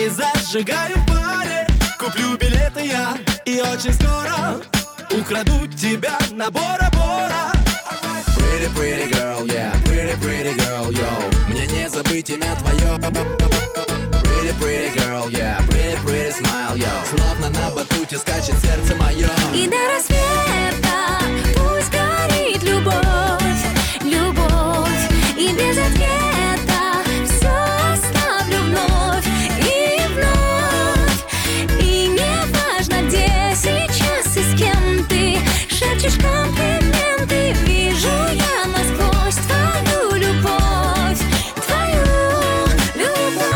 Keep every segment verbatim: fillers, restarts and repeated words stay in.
нами зажигаю в баре. Куплю билеты я и очень скоро украду тебя на Бора-Бора. Pretty, pretty girl, yeah, pretty, pretty girl, yo. Мне не забыть имя твое. Pretty, pretty girl, yeah, pretty, pretty smile, yo. Словно на батуте скачет сердце мое. И до рассвета пусть горит любовь, любовь. И без ответа все оставлю вновь и вновь. И не важно, где сейчас и с кем ты шепчешь комплименты. Вижу я насквозь твою любовь, твою любовь.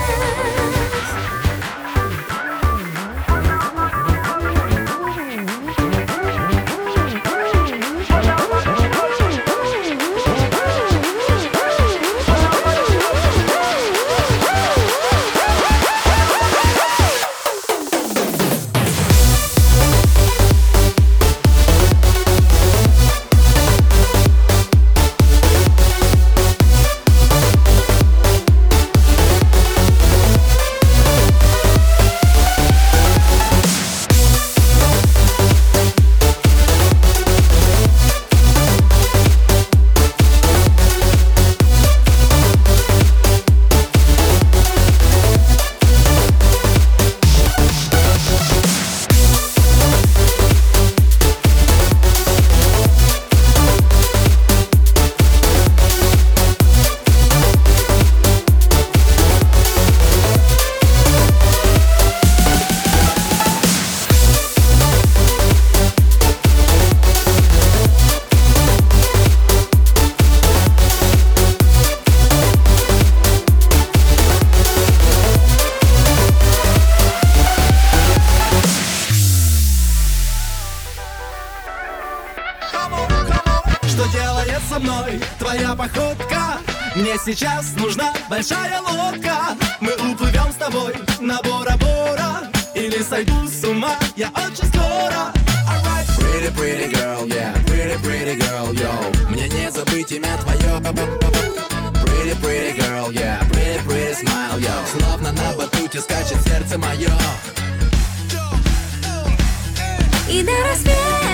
Что делает со мной твоя походка? Мне сейчас нужна большая лодка. Мы уплывем с тобой на Бора-Бора. Или сойду с ума я очень скоро. Pretty, pretty girl, yeah, pretty, pretty girl, yo. Мне не забыть имя твое. Pretty, pretty girl, yeah, pretty, pretty smile, yo. Словно на батуте скачет сердце мое. И до рассвета